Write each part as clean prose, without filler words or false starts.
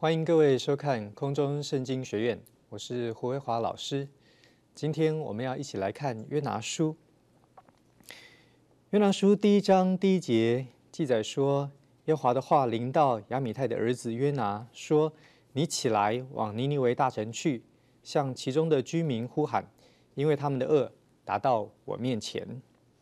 欢迎各位收看空中圣经学院，我是胡维华老师。今天我们要一起来看约拿书。约拿书第1章第1节记载说，耶和华的话临到亚米太的儿子约拿，说：你起来往尼尼微大城去，向其中的居民呼喊，因为他们的恶达到我面前。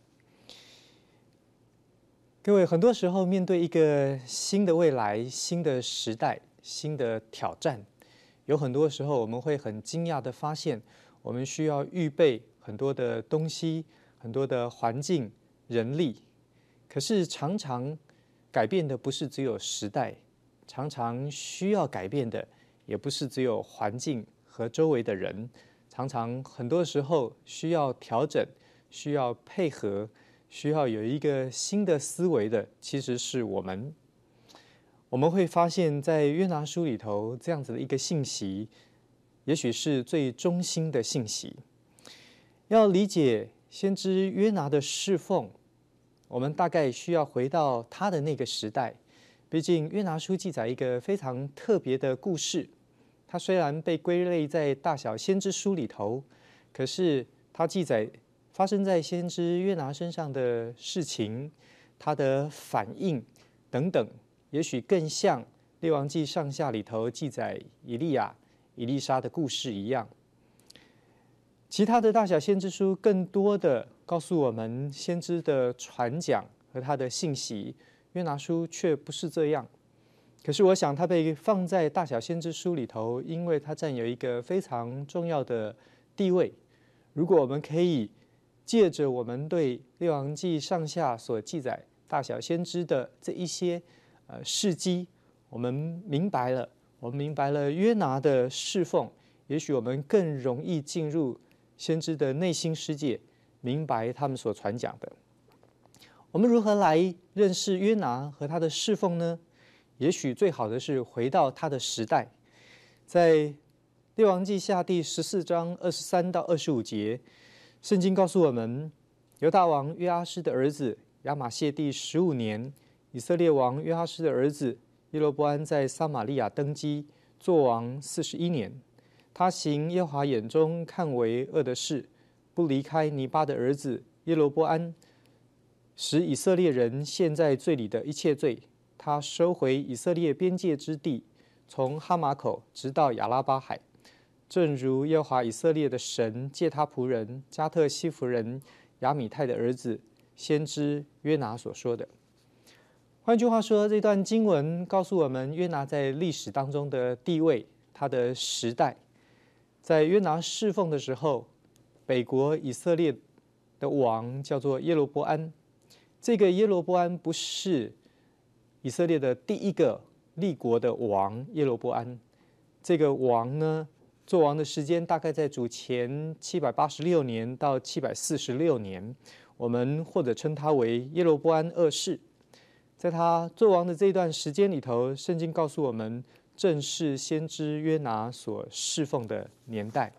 各位，很多时候面对一个新的未来、新的时代、新的挑战，有很多时候我们会很惊讶的发现，我们需要预备很多的东西、很多的环境、人力。可是常常改变的不是只有时代，常常需要改变的也不是只有环境和周围的人，常常很多时候需要调整、需要配合、需要有一个新的思维的，其实是我们。我们会发现在约拿书里头这样子的一个信息，也许是最中心的信息。要理解先知约拿的侍奉，我们大概需要回到他的那个时代。毕竟约拿书记载一个非常特别的故事，它虽然被归类在大小先知书里头，可是它记载发生在先知约拿身上的事情，他的反应等等，也许更像列王记上下里头记载以利亚、以利沙的故事一样。其他的大小先知书更多的告诉我们先知的传讲和他的信息，约拿书却不是这样。可是我想它被放在大小先知书里头，因为它占有一个非常重要的地位。如果我们可以借着我们对列王记上下所记载大小先知的这一些事迹，我们明白了约拿的侍奉，也许我们更容易进入先知的内心世界，明白他们所传讲的。我们如何来认识约拿和他的侍奉呢？也许最好的是回到他的时代。在列王记下第14章23到25节，圣经告诉我们，犹大王约阿施的儿子亚玛谢第15年，以色列王约阿施的儿子耶罗波安在撒玛利亚登基，作王41年。他行耶和华眼中看为恶的事，不离开尼巴的儿子耶罗波安，使以色列人陷在罪里的一切罪。他收回以色列边界之地，从哈马口直到亚拉巴海，正如耶和华以色列的神借他仆人加特西弗人亚米太的儿子先知约拿所说的。换句话说，这段经文告诉我们约拿在历史当中的地位，他的时代。在约拿侍奉的时候，北国以色列的王叫做耶罗波安。这个耶罗波安不是以色列的第一个立国的王耶罗波安。这个王呢，做王的时间大概在主前786年到746年，我们或者称他为耶罗波安二世。在他做王的这段时间里头，圣经告诉我们，正是先知约拿所侍奉的年代。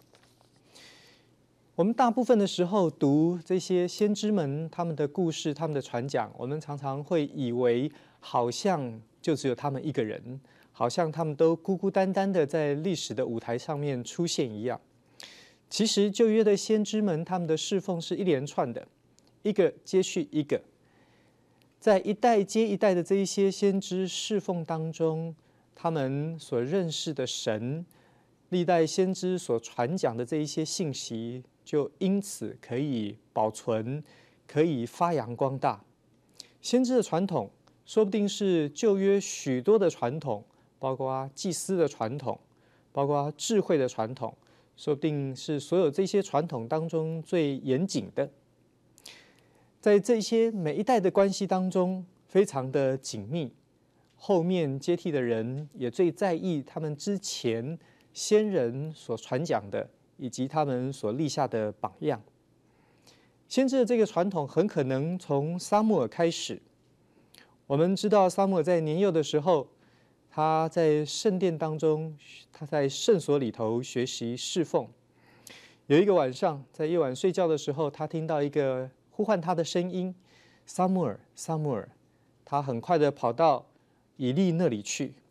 我们大部分的时候读这些先知们他们的故事、他们的传讲，我们常常会以为好像就只有他们一个人，好像他们都孤孤单单的在历史的舞台上面出现一样。其实旧约的先知们他们的侍奉是一连串的，一个接续一个。在一代接一代的这一些先知侍奉当中，他们所认识的神，历代先知所传讲的这一些信息，就因此可以保存，可以发扬光大。先知的传统说不定是旧约许多的传统，包括祭司的传统，包括智慧的传统，说不定是所有这些传统当中最严谨的。在这些每一代的关系当中非常的紧密，后面接替的人也最在意他们之前先人所传讲的，以及他们所立下的榜样。先知的这个传统很可能从撒母耳开始。我们知道撒母耳在年幼的时候，他在圣殿当中，他在圣所里头学习侍奉。有一个晚上，在夜晚睡觉的时候，他听到一个呼唤他的声音，撒母耳，撒母耳。他很快的跑到以利那里去。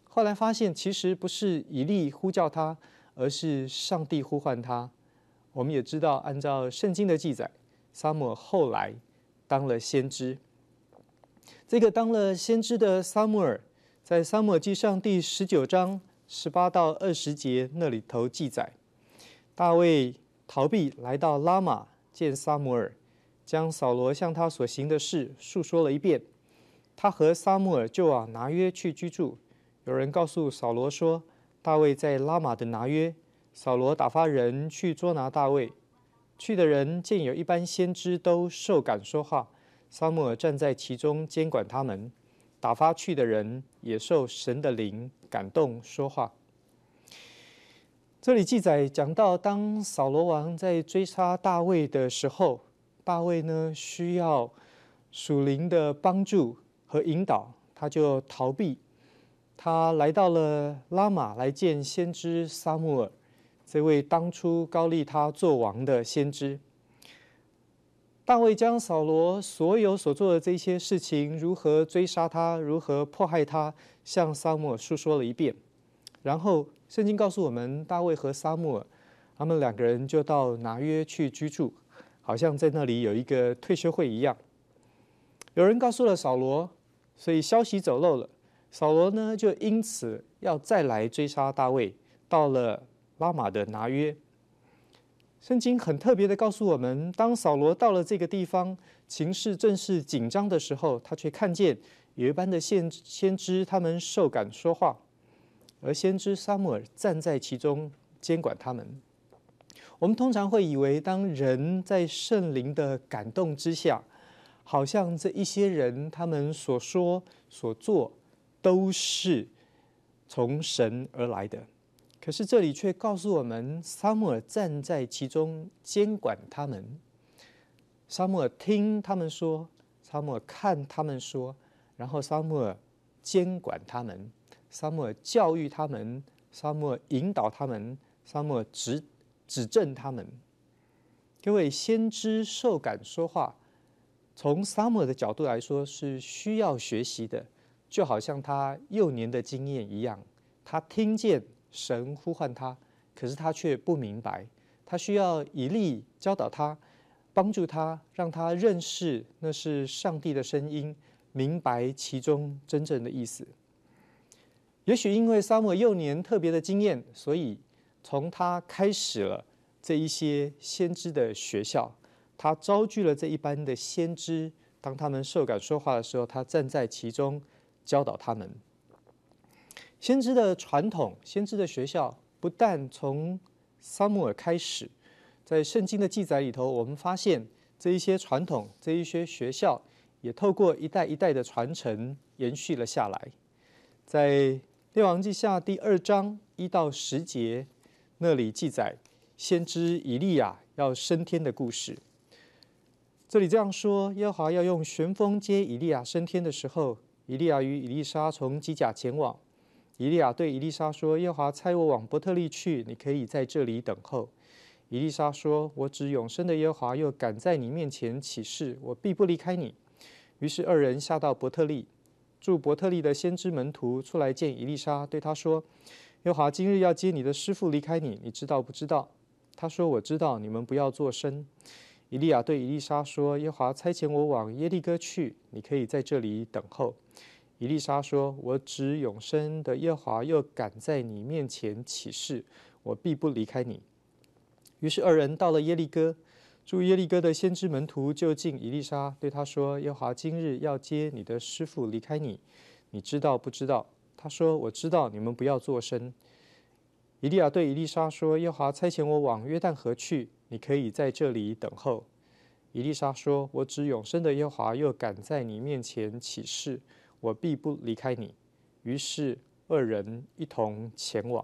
后来发现其实不是以利呼叫他，而是上帝呼唤他。我们也知道，按照圣经的记载，撒母耳后来当了先知。这个当了先知的撒母耳，在撒母耳记上第19章18到20节那里头记载，大卫逃避来到拉玛见撒母耳，将扫罗向他所行的事述说了一遍。他和撒母耳就往拿约去居住。有人告诉扫罗说，大卫在拉玛的拿约。扫罗打发人去捉拿大卫。去的人见有一班先知都受感说话，撒母耳站在其中监管他们。打发去的人也受神的灵感动说话。这里记载讲到，当扫罗王在追杀大卫的时候，大卫呢需要属灵的帮助和引导，他就逃避。他来到了拉玛来见先知撒母耳，这位当初高立他做王的先知。大卫将扫罗所有所做的这些事情，如何追杀他，如何迫害他，向撒母耳述说了一遍。然后圣经告诉我们，大卫和撒母耳他们两个人就到拿约去居住，好像在那里有一个退休会一样。有人告诉了扫罗，所以消息走漏了。扫罗呢，就因此要再来追杀大卫，到了拉玛的拿约。圣经很特别的告诉我们，当扫罗到了这个地方，情势正是紧张的时候，他却看见有一班的先知，他们受感说话，而先知撒母耳站在其中监管他们。我们通常会以为，当人在圣灵的感动之下，好像这一些人他们所说所做都是从神而来的。可是这里却告诉我们，撒母耳站在其中监管他们。撒母耳听他们说，撒母耳看他们说，然后撒母耳监管他们，撒母耳教育他们，撒母耳引导他们，撒母耳指正他们。各位，先知受感说话，从撒母耳的角度来说是需要学习的，就好像他幼年的经验一样。他听见神呼唤他，可是他却不明白，他需要以利教导他，帮助他，让他认识那是上帝的声音，明白其中真正的意思。也许因为撒母耳幼年特别的经验，所以从他开始了这一些先知的学校，他招聚了这一班的先知，当他们受感说话的时候，他站在其中教导他们。先知的传统，先知的学校不但从撒母耳开始，在圣经的记载里头，我们发现这一些传统，这一些学校也透过一代一代的传承延续了下来。在列王记下第2章1到10节那里记载先知以利亚要升天的故事。这里这样说，耶和华要用旋风接以利亚升天的时候，以利亚与以利沙从基甲前往。以利亚对以利沙说，耶和华差我往伯特利去，你可以在这里等候。以利沙说，我指永生的耶和华又敢在你面前起誓，我必不离开你。于是二人下到伯特利。住伯特利的先知门徒出来见以利沙，对他说，耶和华今日要接你的师父离开你，你知道不知道？他说，我知道，你们不要作声。以利亚对以利沙说，耶和华差遣我往耶利哥去，你可以在这里等候。以利沙说，我指永生的耶和华又敢在你面前起誓，我必不离开你。于是二人到了耶利哥。住耶利哥的先知门徒就近以利沙，对他说，耶和华今日要接你的师父离开你，你知道不知道？他说，我知道，你们不要作声。以利亚对以利沙说，耶和华差遣我往约旦河去，你可以在这里等候。以利沙说，我指永生的耶和华又敢在你面前起誓，我必不离开你。于是二人一同前往。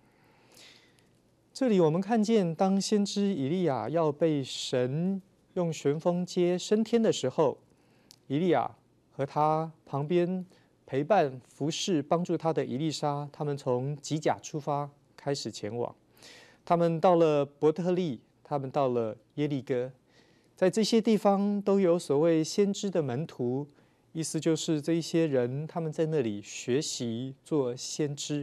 这里我们看见，当先知以利亚要被神用旋风接升天的时候，以利亚和他旁边陪伴、服侍、帮助他的以利沙，他们从基甲出发，开始前往。他们到了伯特利，他们到了耶利哥，在这些地方都有所谓先知的门徒， 意思就是这一些人他们在那里学习做先知。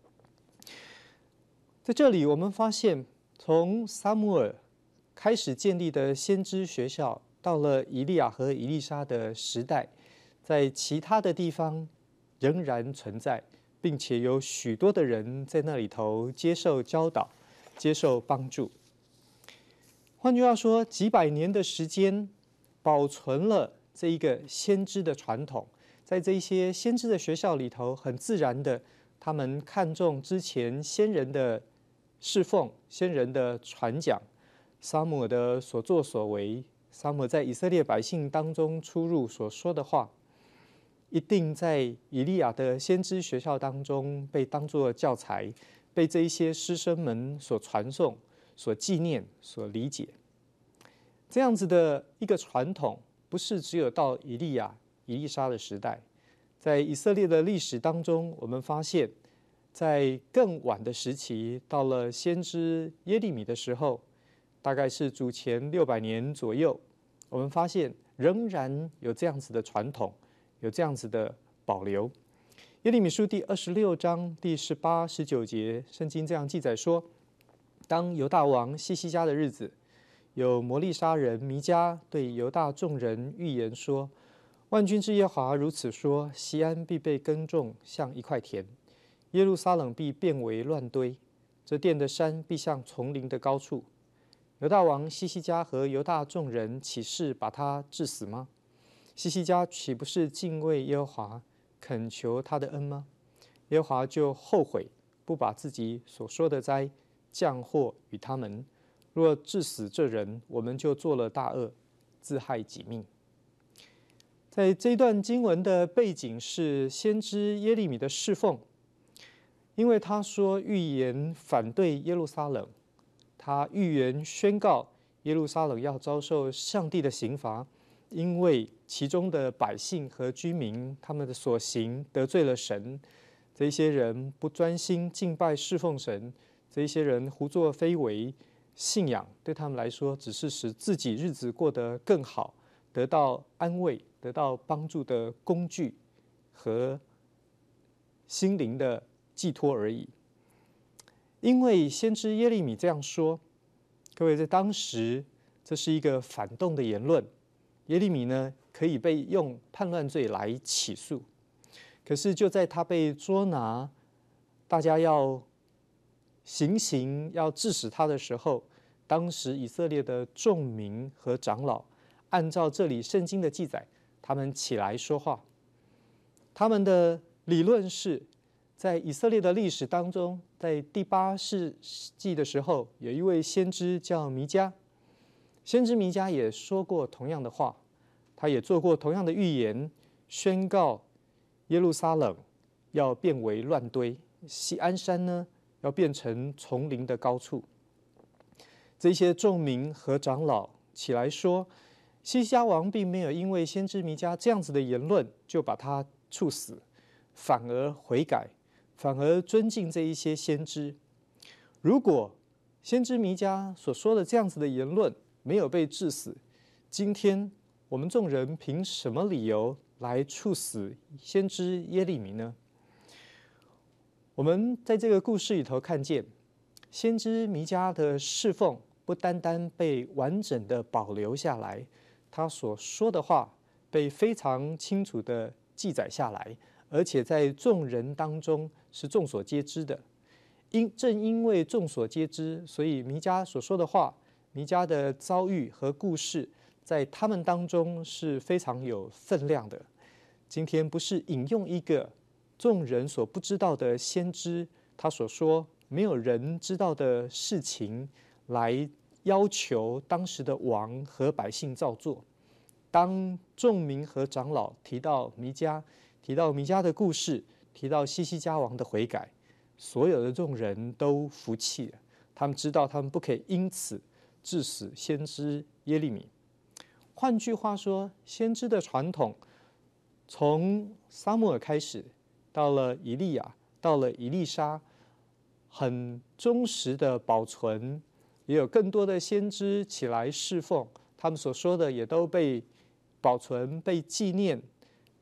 在这里我们发现，从撒母耳开始建立的先知学校，到了以利亚和以利沙的时代，在其他的地方仍然存在，并且有许多的人在那里头接受教导，接受帮助。换句话说，几百年的时间保存了这一个先知的传统，在这一些先知的学校里头，很自然的，他们看重之前先人的侍奉、先人的传讲，撒母耳的所作所为，撒母耳在以色列百姓当中出入所说的话，一定在以利亚的先知学校当中被当作教材，被这一些师生们所传颂、所纪念、所理解。这样子的一个传统，不是只有到以利亚、以利沙的时代，在以色列的历史当中，我们发现，在更晚的时期，到了先知耶利米的时候，大概是主前600年左右，我们发现仍然有这样子的传统，有这样子的保留。耶利米书第26章第18、19节，圣经这样记载说：当犹大王西西家的日子，有摩利沙人弥迦对犹大众人预言说：万军之耶和华如此说，锡安必被耕种，像一块田；耶路撒冷必变为乱堆，这殿的山必像丛林的高处。犹大王西西家和犹大众人岂是把他治死吗？西西家岂不是敬畏耶和华，恳求他的恩吗？耶和华就后悔，不把自己所说的灾降祸与他们。若治死这人，我们就做了大恶，自害己命。在这一段经文的背景是先知耶利米的侍奉，因为他说预言反对耶路撒冷，他预言宣告耶路撒冷要遭受上帝的刑罚，因为其中的百姓和居民他们的所行得罪了神，这些人不专心敬拜侍奉神，这些人胡作非为，信仰对他们来说只是使自己日子过得更好，得到安慰，得到帮助的工具和心灵的寄托而已。因为先知耶利米这样说，各位，在当时这是一个反动的言论，耶利米呢可以被用叛乱罪来起诉。可是就在他被捉拿，大家要行刑要治死他的时候，当时以色列的众民和长老按照这里圣经的记载，他们起来说话。他们的理论是，在以色列的历史当中，在第8世纪的时候，有一位先知叫弥迦，先知弥迦也说过同样的话，他也做过同样的预言，宣告耶路撒冷要变为乱堆，锡安山呢要变成丛林的高处。这些众民和长老起来说，西西家王并没有因为先知弥迦这样子的言论就把他处死，反而悔改，反而尊敬这一些先知。如果先知弥迦所说的这样子的言论没有被治死，今天我们众人凭什么理由来处死先知耶利米呢？我们在这个故事里头看见，先知弥迦的侍奉不单单被完整的保留下来，他所说的话被非常清楚的记载下来，而且在众人当中是众所皆知的。正因为众所皆知，所以弥迦所说的话，弥迦的遭遇和故事，在他们当中是非常有分量的。今天不是引用一个众人所不知道的先知，他所说没有人知道的事情，来要求当时的王和百姓照做。当众民和长老提到弥迦的故事，提到西西家王的悔改，所有的众人都服气了。他们知道他们不可以因此致死先知耶利米。换句话说，先知的传统从撒母耳开始，到了以利亚，到了以利沙，很忠实的保存，也有更多的先知起来侍奉，他们所说的也都被保存、被纪念、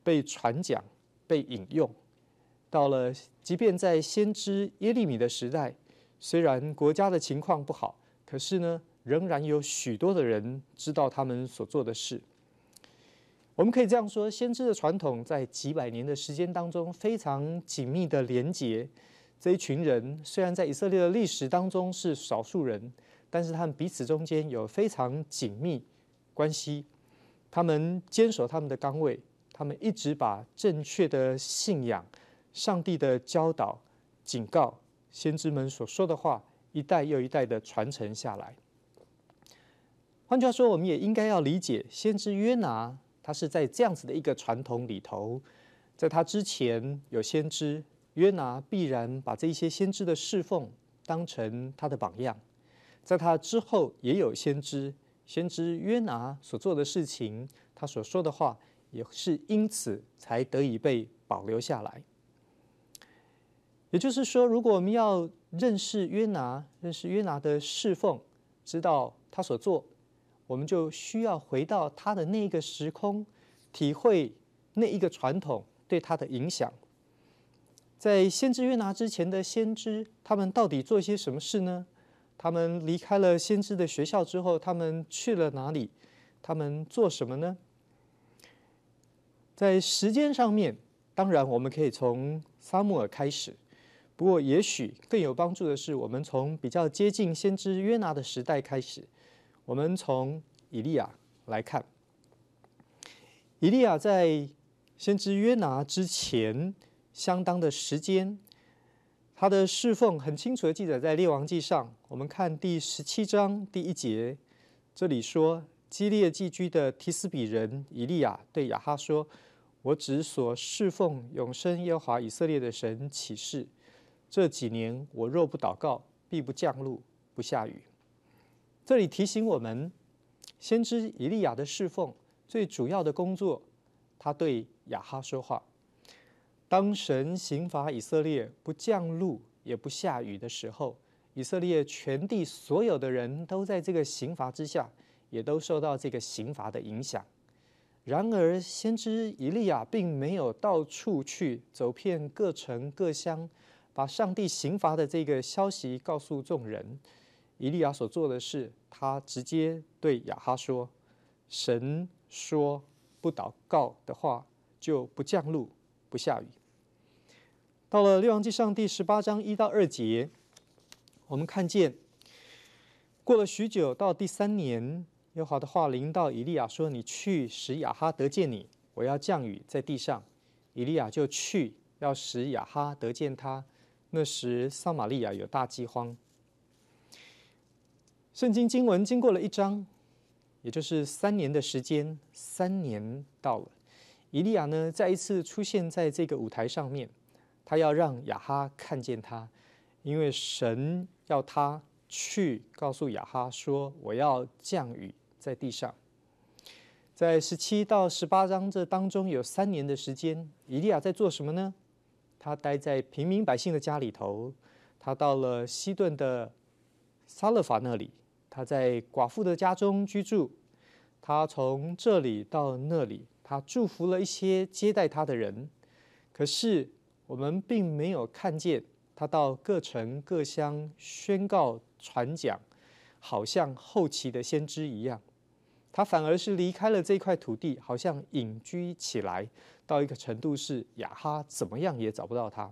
被传讲、被引用。到了，即便在先知耶利米的时代，虽然国家的情况不好，可是呢，仍然有许多的人知道他们所做的事。我们可以这样说，先知的传统在几百年的时间当中非常紧密的连结。这一群人虽然在以色列的历史当中是少数人，但是他们彼此中间有非常紧密关系。他们坚守他们的岗位，他们一直把正确的信仰、上帝的教导、警告、先知们所说的话，一代又一代的传承下来。换句话说，我们也应该要理解，先知约拿他是在这样子的一个传统里头，在他之前有先知，约拿必然把这些先知的侍奉当成他的榜样。在他之后也有先知，先知约拿所做的事情，他所说的话，也是因此才得以被保留下来。也就是说，如果我们要认识约拿的侍奉，知道他所做，我们就需要回到他的那一个时空，体会那一个传统对他的影响。在先知约拿之前的先知，他们到底做些什么事呢？他们离开了先知的学校之后，他们去了哪里？他们做什么呢？在时间上面，当然我们可以从撒母耳开始，不过也许更有帮助的是，我们从比较接近先知约拿的时代开始。我们从以利亚来看，以利亚在先知约拿之前相当的时间，他的侍奉很清楚的记载在列王记上。我们看第17章第1节，这里说，基列寄居的提斯比人以利亚对亚哈说，我只所侍奉永生耶和华以色列的神起誓，这几年我若不祷告，必不降露，不下雨。这里提醒我们，先知以利亚的侍奉最主要的工作，他对亚哈说话。当神刑罚以色列不降露也不下雨的时候，以色列全地所有的人都在这个刑罚之下，也都受到这个刑罚的影响。然而先知以利亚并没有到处去走遍各城各乡，把上帝刑罚的这个消息告诉众人。以利亚所做的是，他直接对亚哈说，神说不祷告的话，就不降露不下雨。到了列王纪上第18章1到2节，我们看见过了许久，到第3年，耶和华的话临到以利亚说，你去使亚哈得见你，我要降雨在地上。以利亚就去，要使亚哈得见他。那时撒玛利亚有大饥荒。圣经经文经过了1章，也就是3年的时间，3年到了，以利亚呢再一次出现在这个舞台上面，他要让亚哈看见他，因为神要他去告诉亚哈说，我要降雨在地上。在17到18章这当中有3年的时间，以利亚在做什么呢？他待在平民百姓的家里头，他到了西顿的撒勒法那里，他在寡妇的家中居住，他从这里到那里，他祝福了一些接待他的人。可是我们并没有看见他到各城各乡宣告传讲，好像后期的先知一样。他反而是离开了这块土地，好像隐居起来，到一个程度是亚哈怎么样也找不到他。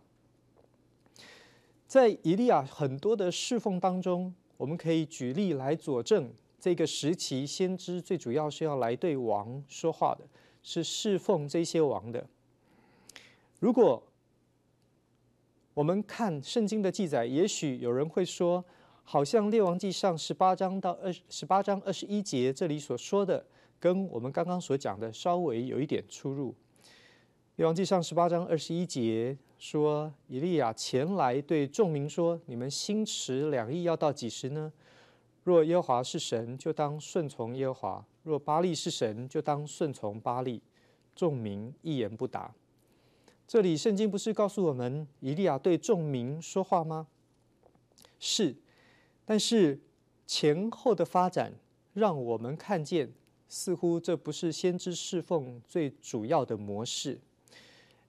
在以利亚很多的侍奉当中，我们可以举例来佐证这个时期先知最主要是要来对王说话的，是侍奉这些王的。如果我们看圣经的记载，也许有人会说，好像列王记上18章21节这里所说的，跟我们刚刚所讲的稍微有一点出入。列王记上18章21节说，以利亚前来对众民说，你们心持两意要到几时呢？若耶和华是神，就当顺从耶和华；若巴力是神，就当顺从巴力。众民一言不答。这里圣经不是告诉我们以利亚对众民说话吗？是，但是前后的发展让我们看见，似乎这不是先知侍奉最主要的模式。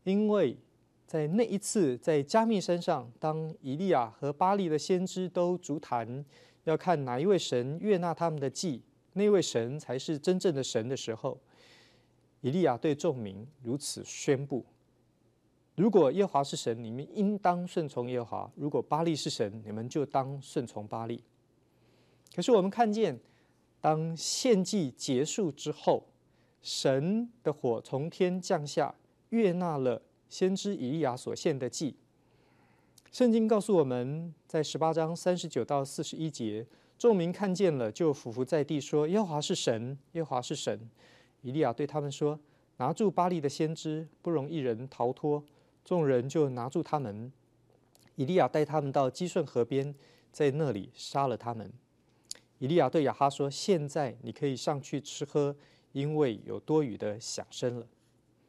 因为在那一次在加密山上，当以利亚和巴力的先知都筑坛，要看哪一位神悦纳他们的祭，那位神才是真正的神的时候，以利亚对众民如此宣布：如果耶和华是神，你们应当顺从耶和华；如果巴力是神，你们就当顺从巴力。可是我们看见，当献祭结束之后，神的火从天降下，悦纳了先知以利亚所献的祭。圣经告诉我们，在18章39到41节，众民看见了，就俯伏在地说：耶和华是神，耶和华是神。以利亚对他们说：拿住巴力的先知，不容一人逃脱。众人就拿住他们。以利亚带他们到基顺河边，在那里杀了他们。以利亚对亚哈说：现在你可以上去吃喝，因为有多余的响声了。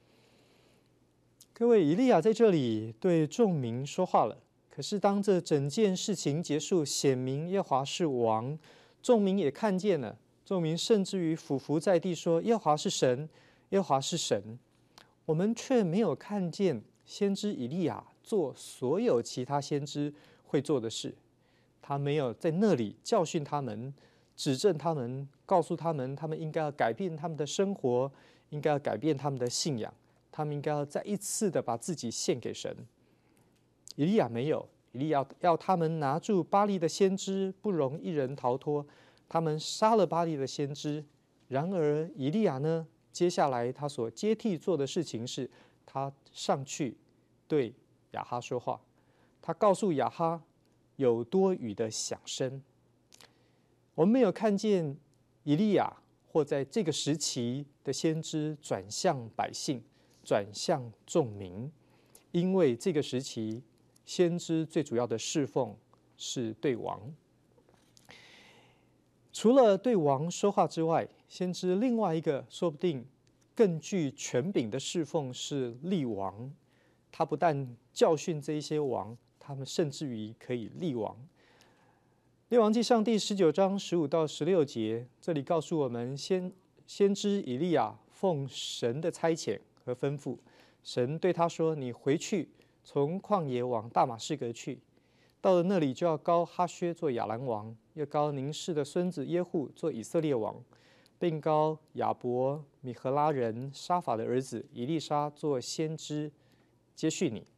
各位，以利亚在这里对众民说话了。可是当这整件事情结束，显明耶和华是王，众民也看见了。众民甚至于俯伏在地说：耶和华是神，耶和华是神。我们却没有看见先知以利亚做所有其他先知会做的事。他没有在那里教训他们，指正他们，告诉他们他们应该要改变他们的生活，应该要改变他们的信仰，他们应该要再一次的把自己献给神。以利亚没有，以利亚要他们拿住巴力的先知，不容一人逃脱。他们杀了巴力的先知。然而以利亚呢，接下来他所接替做的事情是，他上去对亚哈说话。他告诉亚哈有多余的响声。我们没有看见以利亚或在这个时期的先知转向百姓，转向众民，因为这个时期先知最主要的侍奉是对王。除了对王说话之外，先知另外一个说不定更具权柄的侍奉是立王。他不但教训这一些王，他们甚至于可以立王。列王纪上第19章15到16节，这里告诉我们，先知以利亚奉神的差遣和吩咐，神对他说：你回去，从旷野往大马士革去，到了那里就要膏哈薛做亚兰王，又膏宁示的孙子耶户做以色列王，并膏亚伯米何拉人沙法的儿子以利沙做先知，接续你。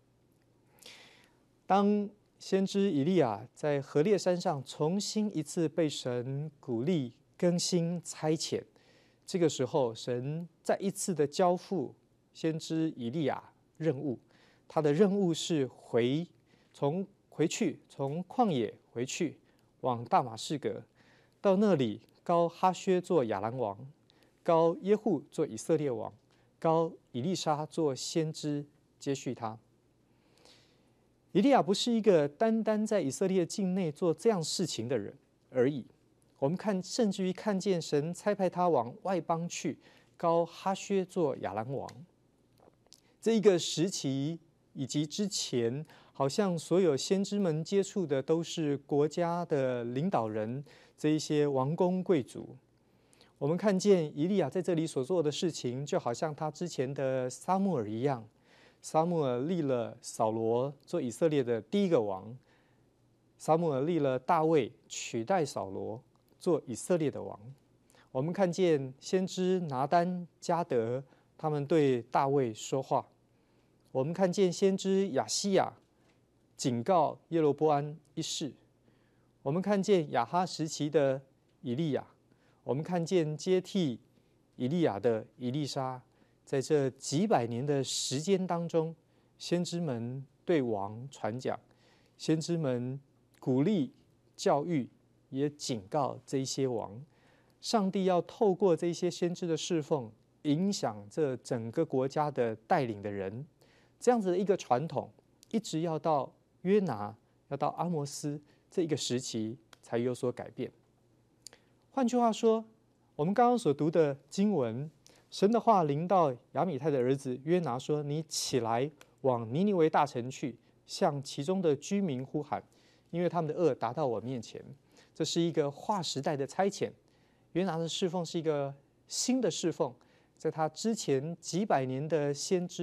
当先知以利亚在何烈山上重新一次被神鼓励、更新、差遣，这个时候神再一次的交付先知以利亚任务。他的任务是回去，从旷野回去，往大马士革，到那里膏哈薛做亚兰王，膏耶户做以色列王，膏以利沙做先知，接续他。以利亚不是一个单单在以色列境内做这样事情的人而已。我们甚至于看见神差派他往外邦去，膏哈薛做亚兰王。这一个时期以及之前，好像所有先知们接触的都是国家的领导人，这一些王公贵族。我们看见以利亚在这里所做的事情，就好像他之前的撒母耳一样。撒母耳立了扫罗做以色列的第一个王，撒母耳立了大卫取代扫罗做以色列的王。我们看见先知拿单、迦得他们对大卫说话，我们看见先知亚西亚警告耶罗波安一世，我们看见亚哈时期的以利亚，我们看见接替以利亚的以利沙。在这几百年的时间当中，先知们对王传讲，先知们鼓励、教育，也警告这些王。上帝要透过这些先知的侍奉，影响这整个国家的带领的人。这样子的一个传统，一直要到约拿，要到阿摩斯这一个时期才有所改变。换句话说，我们刚刚所读的经文，神的话临到亚米太的儿子约拿说：你起来往尼尼微大城去，向其中的居民呼喊，因为他们的恶达到我面前。这是一个划时代的差遣。约拿的侍奉是一个新的侍奉，在他之前几百年的先知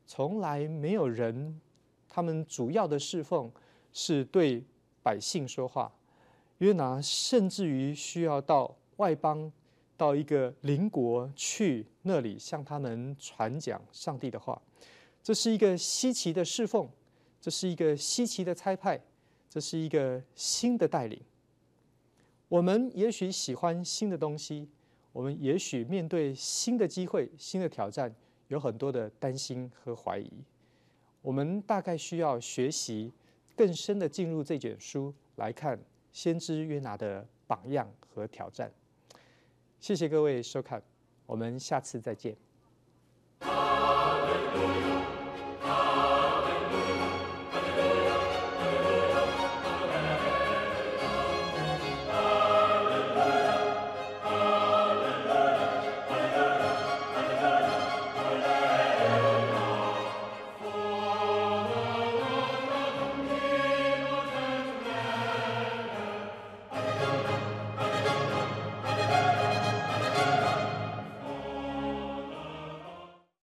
从来没有人，他们主要的侍奉是对百姓说话。约拿甚至于需要到外邦，到一个邻国去，那里向他们传讲上帝的话。这是一个稀奇的侍奉，这是一个稀奇的差派，这是一个新的带领。我们也许喜欢新的东西，我们也许面对新的机会、新的挑战，有很多的担心和怀疑。我们大概需要学习更深的进入这卷书来看先知约拿的榜样和挑战。谢谢各位收看，我们下次再见。